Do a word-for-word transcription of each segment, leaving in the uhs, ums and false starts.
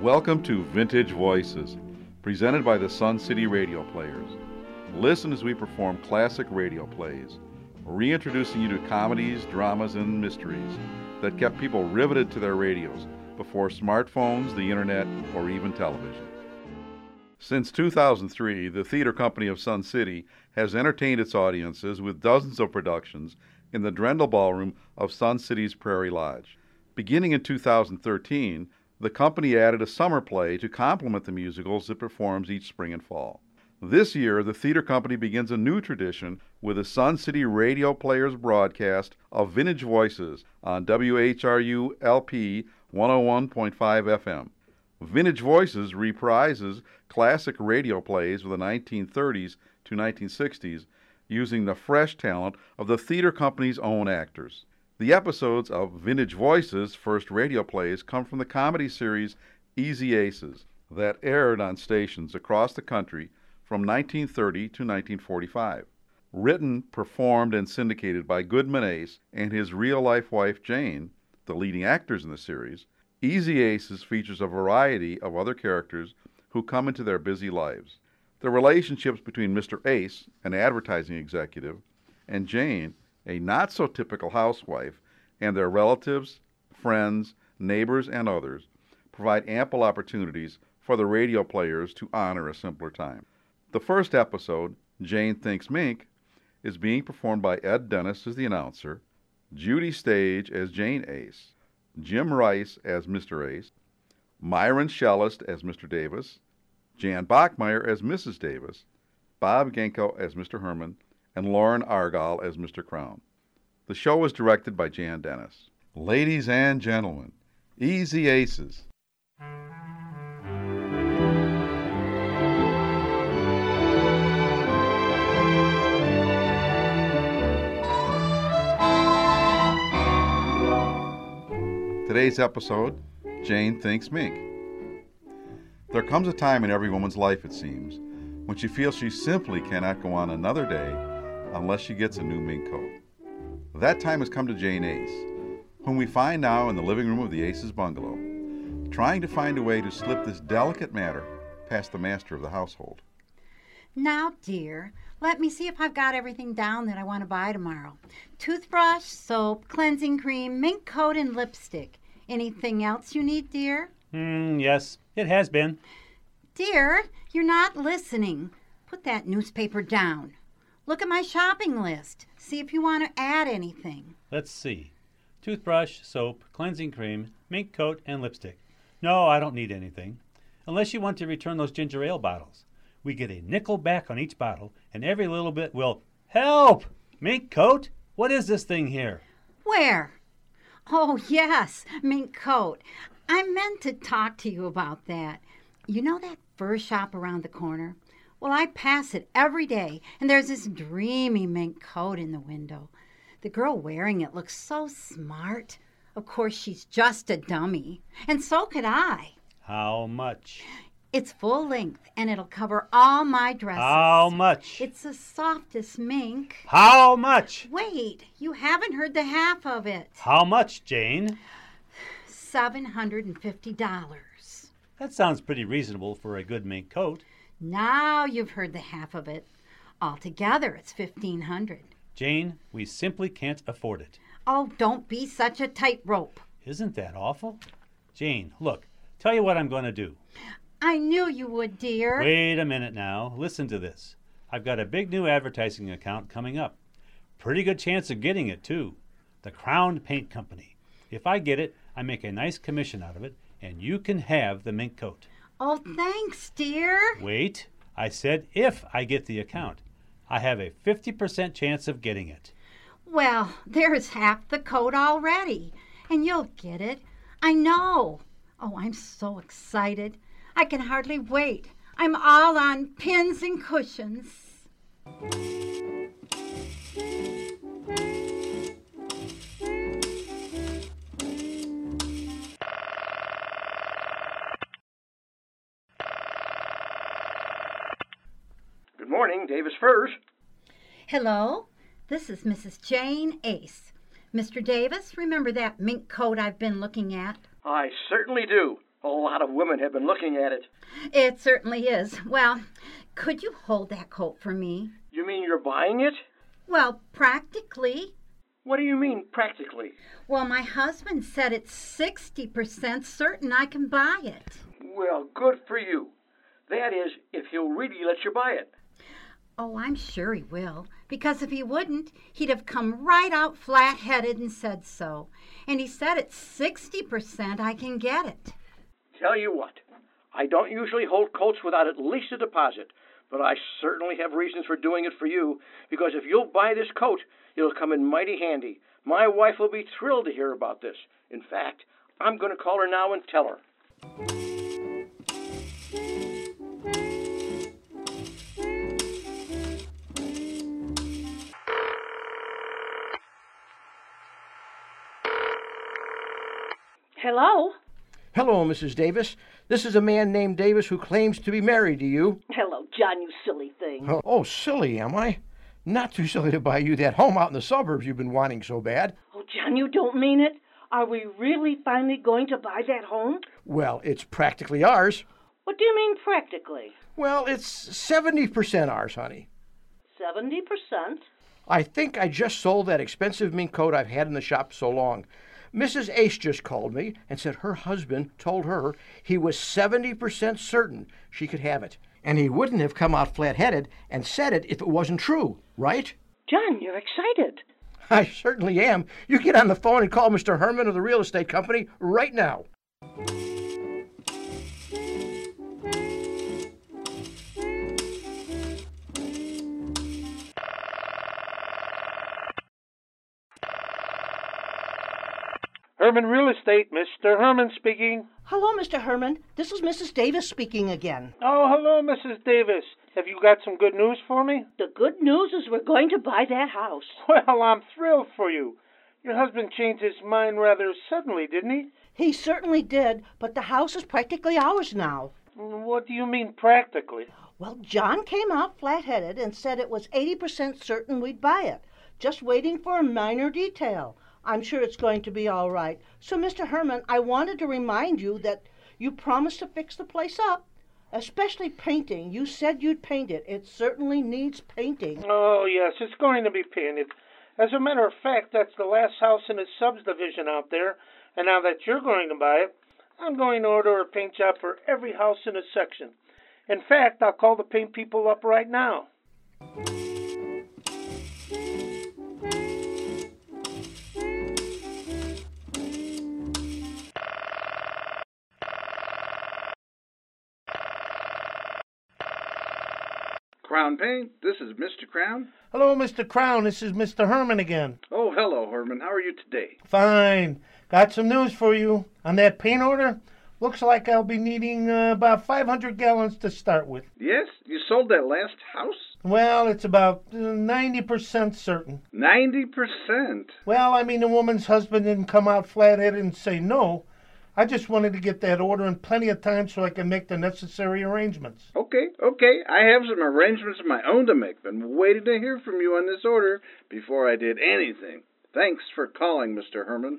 Welcome to Vintage Voices, presented by the Sun City Radio Players. Listen as we perform classic radio plays, reintroducing you to comedies, dramas, and mysteries that kept people riveted to their radios before smartphones, the internet, or even television. Since two thousand three, the Theater Company of Sun City has entertained its audiences with dozens of productions in the Drendel Ballroom of Sun City's Prairie Lodge. Beginning in two thousand thirteen, the company added a summer play to complement the musicals it performs each spring and fall. This year, the theater company begins a new tradition with a Sun City Radio Players broadcast of Vintage Voices on W H R U L P one oh one point five F M. Vintage Voices reprises classic radio plays of the nineteen thirties to nineteen sixties using the fresh talent of the theater company's own actors. The episodes of Vintage Voices' first radio plays come from the comedy series Easy Aces that aired on stations across the country from nineteen thirty to nineteen forty-five. Written, performed, and syndicated by Goodman Ace and his real-life wife Jane, the leading actors in the series, Easy Aces features a variety of other characters who come into their busy lives. The relationships between Mister Ace, an advertising executive, and Jane, a not-so-typical housewife, and their relatives, friends, neighbors, and others provide ample opportunities for the radio players to honor a simpler time. The first episode, Jane Thinks Mink, is being performed by Ed Dennis as the announcer, Judy Stage as Jane Ace, Jim Rice as Mister Ace, Myron Shellist as Mister Davis, Jan Bachmeyer as Missus Davis, Bob Genko as Mister Herman, and Lauren Argyle as Mister Crown. The show was directed by Jan Dennis. Ladies and gentlemen, Easy Aces. Today's episode, Jane Thinks Mink. There comes a time in every woman's life, it seems, when she feels she simply cannot go on another day unless she gets a new mink coat. That time has come to Jane Ace, whom we find now in the living room of the Aces bungalow, trying to find a way to slip this delicate matter past the master of the household. Now, dear, let me see if I've got everything down that I want to buy tomorrow. Toothbrush, soap, cleansing cream, mink coat, and lipstick. Anything else you need, dear? Mm, yes, it has been. Dear, you're not listening. Put that newspaper down. Look at my shopping list. See if you want to add anything. Let's see. Toothbrush, soap, cleansing cream, mink coat, and lipstick. No, I don't need anything. Unless you want to return those ginger ale bottles. We get a nickel back on each bottle, and every little bit will... Help! Mink coat? What is this thing here? Where? Oh, yes, mink coat. I meant to talk to you about that. You know that fur shop around the corner? Well, I pass it every day, and there's this dreamy mink coat in the window. The girl wearing it looks so smart. Of course, she's just a dummy, and so could I. How much? It's full length, and it'll cover all my dresses. How much? It's the softest mink. How much? Wait, you haven't heard the half of it. How much, Jane? seven hundred fifty dollars. That sounds pretty reasonable for a good mink coat. Now you've heard the half of it. Altogether, it's fifteen hundred dollars. Jane, we simply can't afford it. Oh, don't be such a tightrope. Isn't that awful? Jane, look, tell you what I'm going to do. I knew you would, dear. Wait a minute now. Listen to this. I've got a big new advertising account coming up. Pretty good chance of getting it, too. The Crown Paint Company. If I get it, I make a nice commission out of it, and you can have the mink coat. Oh, thanks, dear. Wait. I said if I get the account. I have a fifty percent chance of getting it. Well, there's half the coat already, and you'll get it. I know. Oh, I'm so excited. I can hardly wait. I'm all on pins and cushions. Good morning, Davis Furs. Hello, this is Missus Jane Ace. Mister Davis, remember that mink coat I've been looking at? I certainly do. A lot of women have been looking at it. It certainly is. Well, could you hold that coat for me? You mean you're buying it? Well, practically. What do you mean, practically? Well, my husband said it's sixty percent certain I can buy it. Well, good for you. That is, if he'll really let you buy it. Oh, I'm sure he will, because if he wouldn't, he'd have come right out flat-headed and said so. And he said it's sixty percent I can get it. Tell you what, I don't usually hold coats without at least a deposit, but I certainly have reasons for doing it for you, because if you'll buy this coat, it'll come in mighty handy. My wife will be thrilled to hear about this. In fact, I'm going to call her now and tell her. Hello? Hello, Missus Davis. This is a man named Davis who claims to be married to you. Hello, John, you silly thing. Oh, oh, silly, am I? Not too silly to buy you that home out in the suburbs you've been wanting so bad. Oh, John, you don't mean it? Are we really finally going to buy that home? Well, it's practically ours. What do you mean practically? Well, it's seventy percent ours, honey. seventy percent? I think I just sold that expensive mink coat I've had in the shop so long. Missus Ace just called me and said her husband told her he was seventy percent certain she could have it. And he wouldn't have come out flat-headed and said it if it wasn't true, right? John, you're excited. I certainly am. You get on the phone and call Mister Herman of the real estate company right now. Herman Real Estate, Mister Herman speaking. Hello, Mister Herman. This is Missus Davis speaking again. Oh, hello, Missus Davis. Have you got some good news for me? The good news is we're going to buy that house. Well, I'm thrilled for you. Your husband changed his mind rather suddenly, didn't he? He certainly did, but the house is practically ours now. What do you mean practically? Well, John came out flat-headed and said it was eighty percent certain we'd buy it, just waiting for a minor detail. I'm sure it's going to be all right. So, Mister Herman, I wanted to remind you that you promised to fix the place up, especially painting. You said you'd paint it. It certainly needs painting. Oh, yes, it's going to be painted. As a matter of fact, that's the last house in the subdivision out there, and now that you're going to buy it, I'm going to order a paint job for every house in the section. In fact, I'll call the paint people up right now. Crown Paint, this is Mister Crown. Hello, Mister Crown. This is Mister Herman again. Oh, hello, Herman. How are you today? Fine. Got some news for you. On that paint order, looks like I'll be needing uh, about five hundred gallons to start with. Yes? You sold that last house? Well, it's about uh, ninety percent certain. ninety percent? Well, I mean, the woman's husband didn't come out flat-headed and say no. I just wanted to get that order in plenty of time so I can make the necessary arrangements. Okay, okay. I have some arrangements of my own to make. Been waiting to hear from you on this order before I did anything. Thanks for calling, Mister Herman.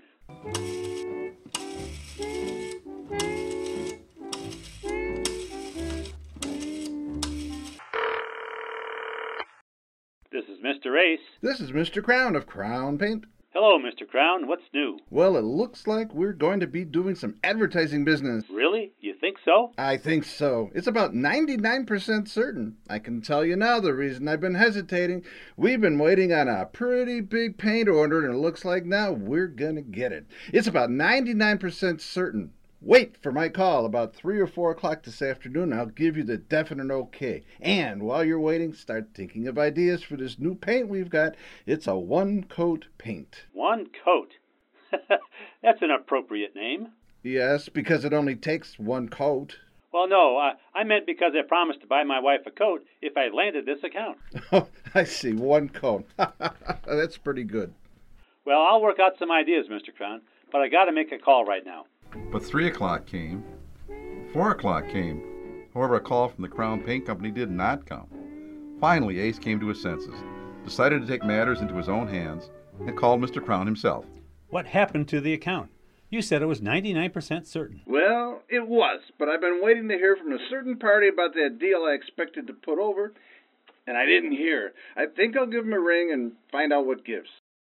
This is Mister Ace. This is Mister Crown of Crown Paint. Hello, Mister Crown. What's new? Well, it looks like we're going to be doing some advertising business. Really? You think so? I think so. It's about ninety-nine percent certain. I can tell you now the reason I've been hesitating. We've been waiting on a pretty big paint order, and it looks like now we're going to get it. It's about ninety-nine percent certain. Wait for my call about three or four o'clock this afternoon. I'll give you the definite okay. And while you're waiting, start thinking of ideas for this new paint we've got. It's a one-coat paint. One coat. That's an appropriate name. Yes, because it only takes one coat. Well, no, I, I meant because I promised to buy my wife a coat if I landed this account. Oh, I see. One coat. That's pretty good. Well, I'll work out some ideas, Mister Crown, but I got to make a call right now. But three o'clock came. Four o'clock came. However, a call from the Crown Paint Company did not come. Finally, Ace came to his senses, decided to take matters into his own hands, and called Mister Crown himself. What happened to the account? You said it was ninety-nine percent certain. Well, it was, but I've been waiting to hear from a certain party about that deal I expected to put over, and I didn't hear. I think I'll give him a ring and find out what gives.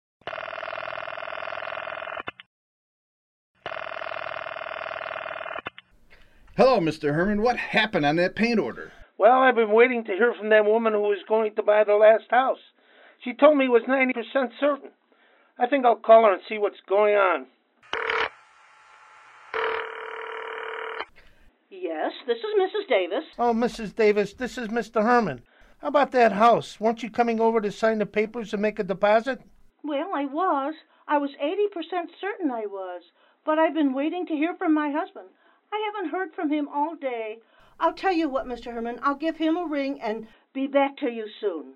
Hello, Mister Herman. What happened on that paint order? Well, I've been waiting to hear from that woman who was going to buy the last house. She told me it was ninety percent certain. I think I'll call her and see what's going on. Yes, this is Missus Davis. Oh, Missus Davis, this is Mister Herman. How about that house? Weren't you coming over to sign the papers and make a deposit? Well, I was. I was eighty percent certain I was. But I've been waiting to hear from my husband. I haven't heard from him all day. I'll tell you what, Mister Herman, I'll give him a ring and be back to you soon.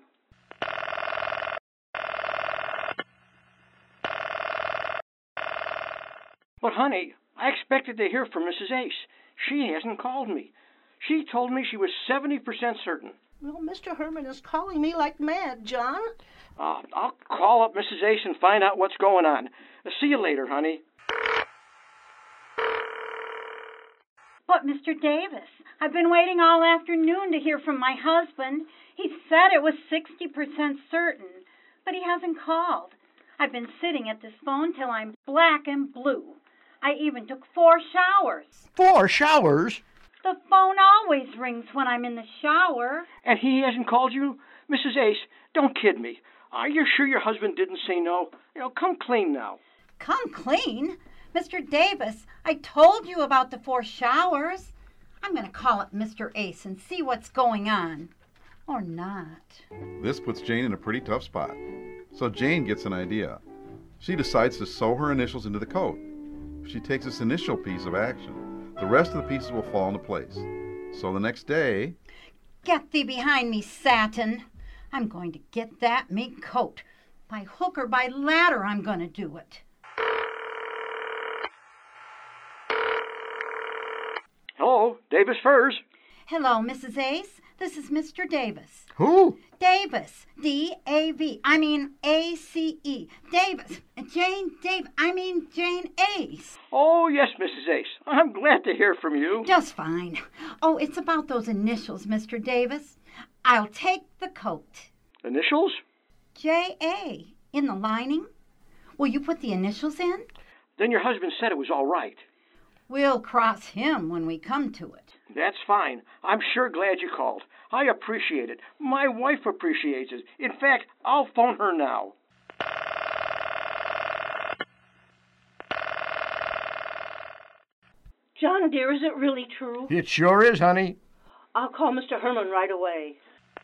But, honey, I expected to hear from Missus Ace. She hasn't called me. She told me she was seventy percent certain. Well, Mister Herman is calling me like mad, John. Uh, I'll call up Missus Ace and find out what's going on. Uh, see you later, honey. But, Mister Davis, I've been waiting all afternoon to hear from my husband. He said it was sixty percent certain, but he hasn't called. I've been sitting at this phone till I'm black and blue. I even took four showers. Four showers? The phone always rings when I'm in the shower. And he hasn't called you? Missus Ace, don't kid me. Are you sure your husband didn't say no? You know, come clean now. Come clean? Mister Davis, I told you about the four showers. I'm going to call up Mister Ace and see what's going on. Or not. This puts Jane in a pretty tough spot. So Jane gets an idea. She decides to sew her initials into the coat. If she takes this initial piece of action, the rest of the pieces will fall into place. So the next day... Get thee behind me, Satin. I'm going to get that mink coat. By hook or by ladder, I'm going to do it. Hello, Davis Furs. Hello, Missus Ace. This is Mister Davis. Who? Davis. D A V. I mean A C E. Davis. Jane Dave. I mean Jane Ace. Oh, yes, Missus Ace. I'm glad to hear from you. Just fine. Oh, it's about those initials, Mister Davis. I'll take the coat. Initials? J A. In the lining. Will you put the initials in? Then your husband said it was all right. We'll cross him when we come to it. That's fine. I'm sure glad you called. I appreciate it. My wife appreciates it. In fact, I'll phone her now. John, dear, is it really true? It sure is, honey. I'll call Mister Herman right away.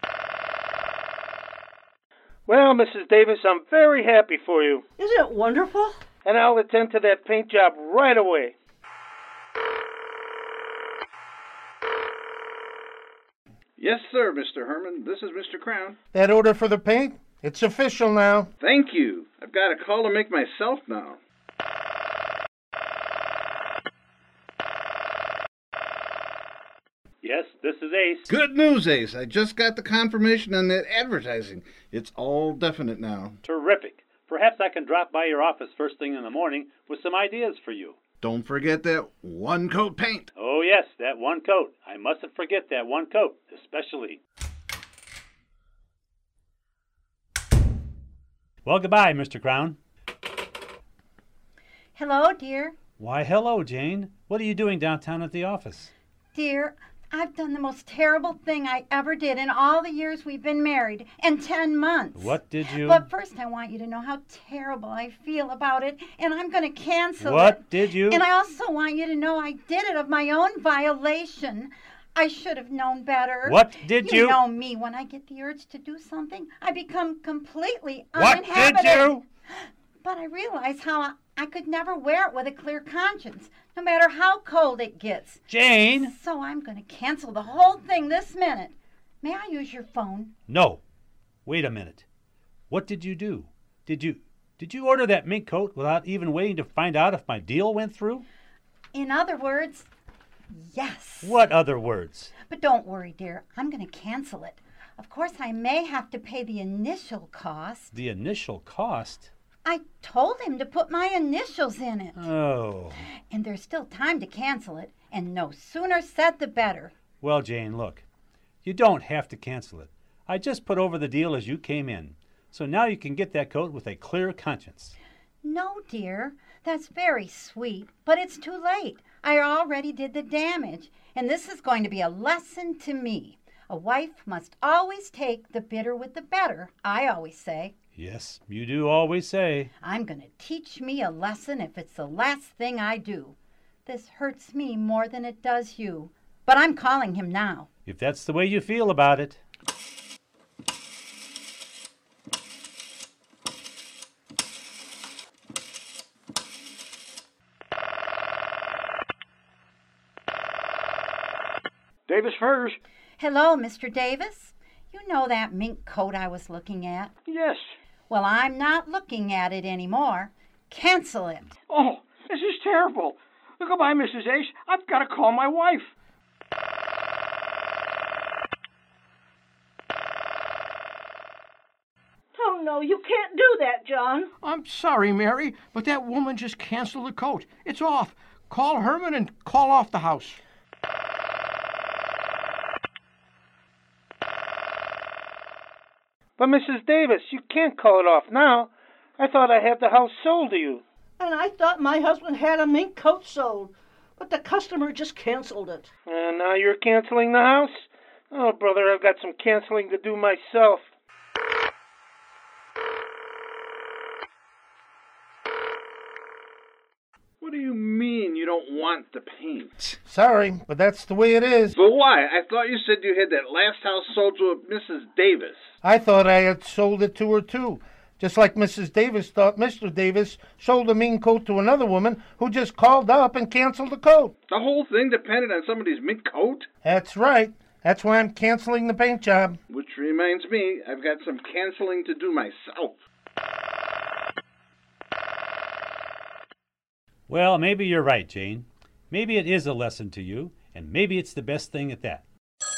Well, Missus Davis, I'm very happy for you. Isn't it wonderful? And I'll attend to that paint job right away. Yes, sir, Mister Herman. This is Mister Crown. That order for the paint? It's official now. Thank you. I've got a call to make myself now. Yes, this is Ace. Good news, Ace. I just got the confirmation on that advertising. It's all definite now. Terrific. Perhaps I can drop by your office first thing in the morning with some ideas for you. Don't forget that one coat paint. Oh, yes, that one coat. I mustn't forget that one coat, especially. Well, goodbye, Mister Crown. Hello, dear. Why, hello, Jane. What are you doing downtown at the office? Dear, I've done the most terrible thing I ever did in all the years we've been married, in ten months. What did you... But first I want you to know how terrible I feel about it, and I'm going to cancel What it. What did you... And I also want you to know I did it of my own violation. I should have known better. What did you... You know me. When I get the urge to do something, I become completely What uninhabited. did you... But I realize how I, I could never wear it with a clear conscience, no matter how cold it gets. Jane! So I'm going to cancel the whole thing this minute. May I use your phone? No. Wait a minute. What did you do? Did you... Did you order that mink coat without even waiting to find out if my deal went through? In other words, yes. What other words? But don't worry, dear. I'm going to cancel it. Of course, I may have to pay the initial cost. The initial cost? I told him to put my initials in it. Oh. And there's still time to cancel it, and no sooner said the better. Well, Jane, look. You don't have to cancel it. I just put over the deal as you came in. So now you can get that coat with a clear conscience. No, dear. That's very sweet, but it's too late. I already did the damage, and this is going to be a lesson to me. A wife must always take the bitter with the better, I always say. Yes, you do always say. I'm going to teach me a lesson if it's the last thing I do. This hurts me more than it does you, but I'm calling him now. If that's the way you feel about it. Davis Furs. Hello, Mister Davis. You know that mink coat I was looking at? Yes. Well, I'm not looking at it anymore. Cancel it. Oh, this is terrible. Goodbye, Missus Ace. I've got to call my wife. Oh, no, you can't do that, John. I'm sorry, Mary, but that woman just canceled the coat. It's off. Call Herman and call off the house. But, Missus Davis, you can't call it off now. I thought I had the house sold to you. And I thought my husband had a mink coat sold, but the customer just canceled it. And now you're canceling the house? Oh, brother, I've got some canceling to do myself. What do you mean you don't want the paint? Sorry, but that's the way it is. But why? I thought you said you had that last house sold to a Missus Davis. I thought I had sold it to her, too. Just like Missus Davis thought Mister Davis sold a mean coat to another woman who just called up and canceled the coat. The whole thing depended on somebody's mink coat? That's right. That's why I'm canceling the paint job. Which reminds me, I've got some canceling to do myself. Well, maybe you're right, Jane. Maybe it is a lesson to you, and maybe it's the best thing at that.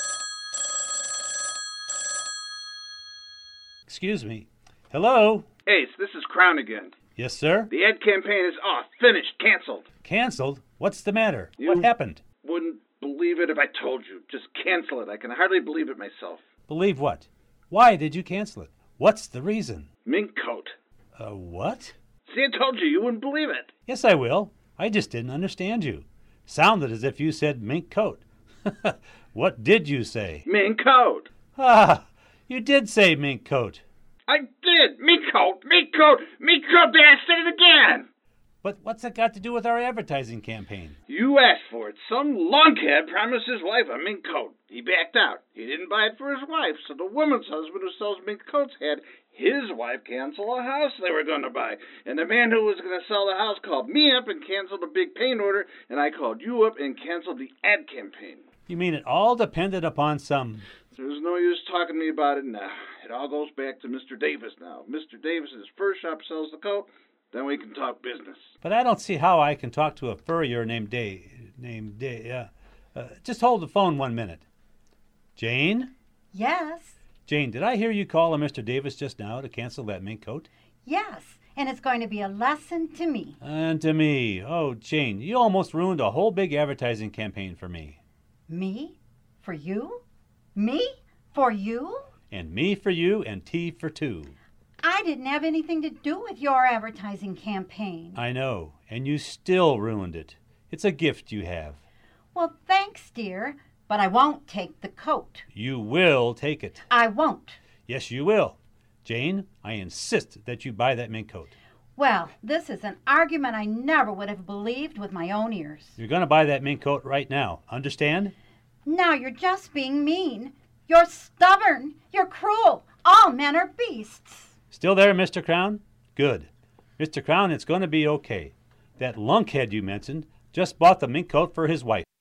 Excuse me. Hello? Ace, this is Crown again. Yes, sir? The ad campaign is off. Finished. Canceled. Canceled? What's the matter? You what happened? Wouldn't believe it if I told you. Just cancel it. I can hardly believe it myself. Believe what? Why did you cancel it? What's the reason? Mink coat. A what? See, I told you. You wouldn't believe it. Yes, I will. I just didn't understand you. Sounded as if you said mink coat. What did you say? Mink coat. Ah, you did say mink coat. I did. Mink coat. Mink coat. Mink coat. There, I said it again. But what's it got to do with our advertising campaign? You asked for it. Some lunkhead promised his wife a mink coat. He backed out. He didn't buy it for his wife, so the woman's husband who sells mink coats had his wife cancel a house they were going to buy. And the man who was going to sell the house called me up and canceled a big paint order, and I called you up and canceled the ad campaign. You mean it all depended upon some... There's no use talking to me about it now. It all goes back to Mister Davis now. Mister Davis's fur shop sells the coat, then we can talk business. But I don't see how I can talk to a furrier named Day. Named Day. Uh, uh, just hold the phone one minute. Jane? Yes. Jane, did I hear you call a Mister Davis just now to cancel that mink coat? Yes, and it's going to be a lesson to me. And to me. Oh, Jane, you almost ruined a whole big advertising campaign for me. Me? For you? Me? For you? And me for you and T for two. I didn't have anything to do with your advertising campaign. I know, and you still ruined it. It's a gift you have. Well, thanks, dear, but I won't take the coat. You will take it. I won't. Yes, you will. Jane, I insist that you buy that mink coat. Well, this is an argument I never would have believed with my own ears. You're going to buy that mink coat right now. Understand? Now you're just being mean. You're stubborn. You're cruel. All men are beasts. Still there, Mister Crown? Good. Mister Crown, it's going to be okay. That lunkhead you mentioned just bought the mink coat for his wife.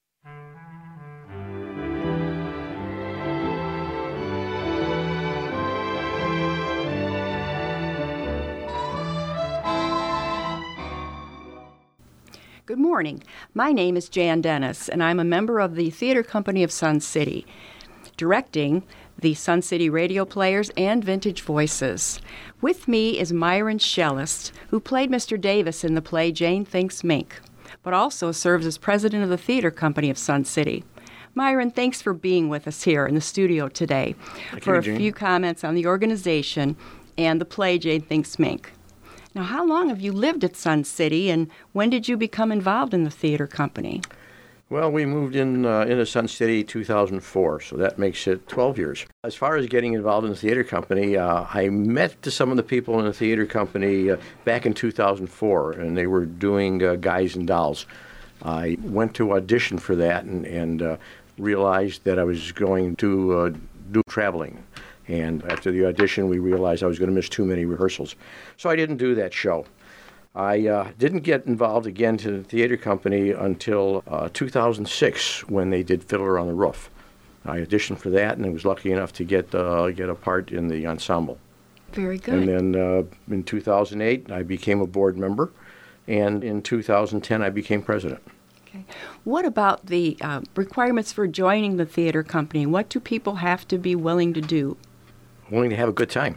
Good morning. My name is Jan Dennis, and I'm a member of the Theater Company of Sun City. directing the Sun City Radio Players and Vintage Voices. With me is Myron Schellist, who played Mister Davis in the play Jane Thinks Mink, but also serves as president of the theater company of Sun City. Myron, thanks for being with us here in the studio today Thank for you, a Jane. few comments on the organization and the play Jane Thinks Mink. Now, how long have you lived at Sun City, and when did you become involved in the theater company? Well, we moved in uh, into Sun City two thousand four, so that makes it twelve years. As far as getting involved in the theater company, uh, I met some of the people in the theater company uh, back in two thousand four, and they were doing uh, Guys and Dolls. I went to audition for that and, and uh, realized that I was going to uh, do traveling. And after the audition, we realized I was going to miss too many rehearsals. So I didn't do that show. I uh, didn't get involved again to the theater company until uh, two thousand six when they did Fiddler on the Roof. I auditioned for that and I was lucky enough to get uh, get a part in the ensemble. Very good. And then uh, in two thousand eight, I became a board member. And in two thousand ten, I became president. Okay. What about the uh, requirements for joining the theater company? What do people have to be willing to do? Willing to have a good time.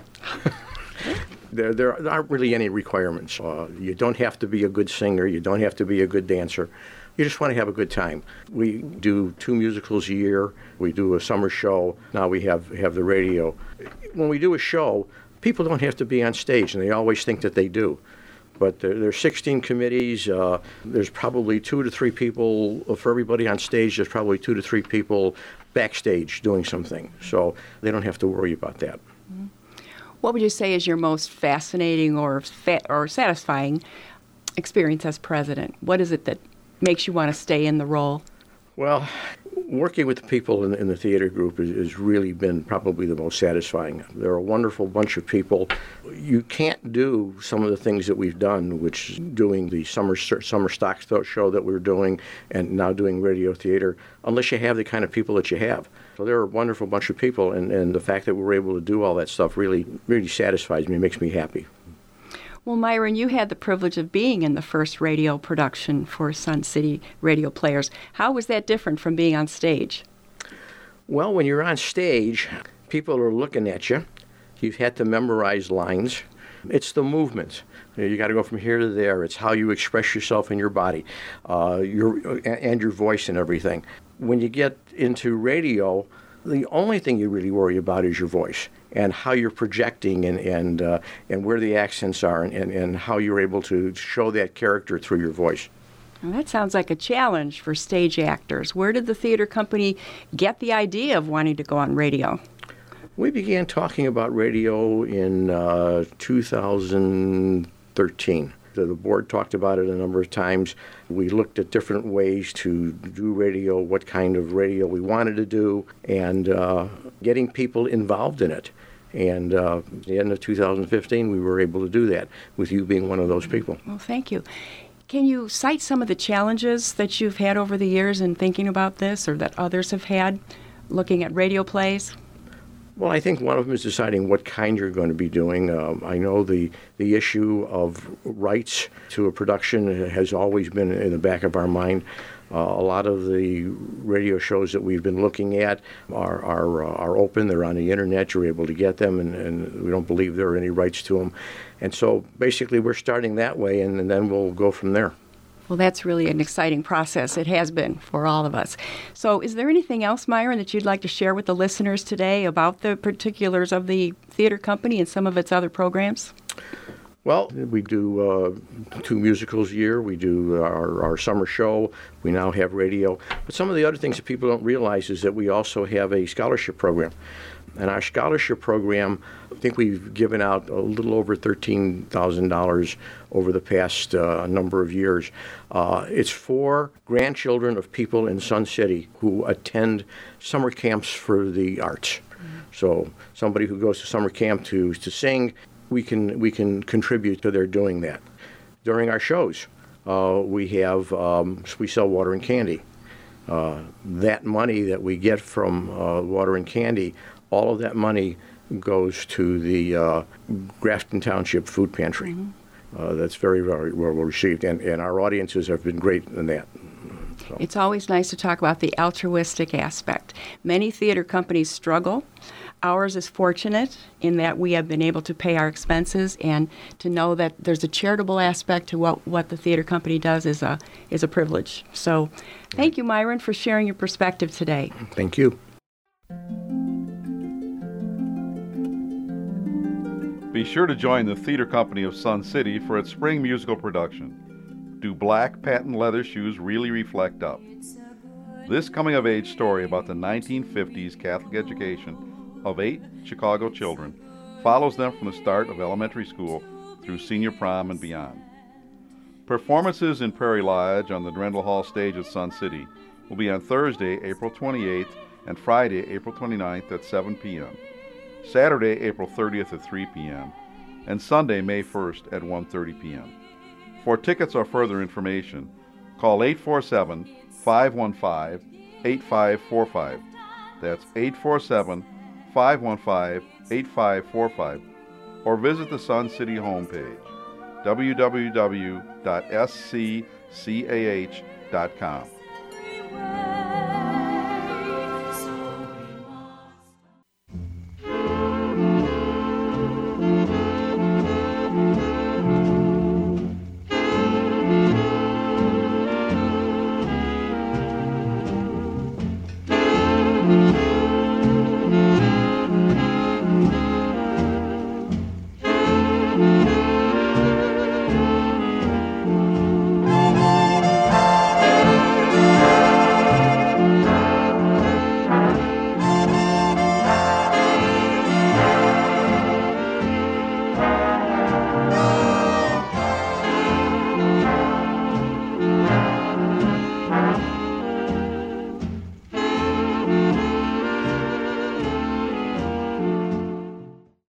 there, there aren't really any requirements. Uh, you don't have to be a good singer. You don't have to be a good dancer. You just want to have a good time. We do two musicals a year. We do a summer show. Now we have, have the radio. When we do a show, people don't have to be on stage, and they always think that they do. But there, there's sixteen committees. Uh, there's probably two to three people for everybody on stage. There's probably two to three people backstage doing something. So they don't have to worry about that. Mm-hmm. What would you say is your most fascinating or fa- or satisfying experience as president? What is it that makes you want to stay in the role? Well, working with the people in, in the theater group has, has really been probably the most satisfying. They're a wonderful bunch of people. You can't do some of the things that we've done, which is doing the summer summer stock show that we're doing and now doing radio theater, unless you have the kind of people that you have. So they're a wonderful bunch of people, and, and the fact that we're able to do all that stuff really, really satisfies me, makes me happy. Well, Myron, you had the privilege of being in the first radio production for Sun City Radio Players. How was that different from being on stage? Well, when you're on stage, people are looking at you. You've had to memorize lines. It's the movement. You got to go from here to there. It's how you express yourself in your body, uh, your and your voice and everything. When you get into radio, the only thing you really worry about is your voice and how you're projecting and and uh, and where the accents are and, and, and how you're able to show that character through your voice. Well, that sounds like a challenge for stage actors. Where did the theater company get the idea of wanting to go on radio? We began talking about radio in uh, two thousand thirteen. The board talked about it a number of times. We looked at different ways to do radio, what kind of radio we wanted to do, and uh, getting people involved in it. And uh, at the end of two thousand fifteen, we were able to do that, with you being one of those people. Well, thank you. Can you cite some of the challenges that you've had over the years in thinking about this, or that others have had looking at radio plays? Well, I think one of them is deciding what kind you're going to be doing. Um, I know the, the issue of rights to a production has always been in the back of our mind. Uh, a lot of the radio shows that we've been looking at are are, uh, are open. They're on the internet. You're able to get them, and, and we don't believe there are any rights to them. And so basically we're starting that way, and, and then we'll go from there. Well, that's really an exciting process. It has been for all of us. So is there anything else, Myron, that you'd like to share with the listeners today about the particulars of the theater company and some of its other programs? Well, we do uh, two musicals a year. We do our, our summer show. We now have radio. But some of the other things that people don't realize is that we also have a scholarship program. And our scholarship program, I think we've given out a little over thirteen thousand dollars over the past uh, number of years. Uh, it's for grandchildren of people in Sun City who attend summer camps for the arts. Mm-hmm. So somebody who goes to summer camp to, to sing, we can we can contribute to their doing that. During our shows, uh, we have um, we sell water and candy. Uh, that money that we get from uh, water and candy, all of that money goes to the uh, Grafton Township Food Pantry. Mm-hmm. Uh, that's very, very well received, and, and our audiences have been great in that. So. So. It's always nice to talk about the altruistic aspect. Many theater companies struggle. Ours is fortunate in that we have been able to pay our expenses, and to know that there's a charitable aspect to what, what the theater company does is a is a privilege. So thank you, Myron, for sharing your perspective today. Thank you. Be sure to join the Theater Company of Sun City for its spring musical production. Do black patent leather shoes really reflect up? This coming-of-age story about the nineteen fifties Catholic education of eight Chicago children follows them from the start of elementary school through senior prom and beyond. Performances in Prairie Lodge on the Drendel Hall stage at Sun City will be on Thursday, April twenty-eighth, and Friday, April twenty-ninth at seven p.m., Saturday, April thirtieth at three p.m., and Sunday, May first at one thirty p.m. For tickets or further information, call eight four seven, five one five, eight five four five. That's eight four seven, five one five, eight five four five, or visit the Sun City homepage, w w w dot s c c a h dot com.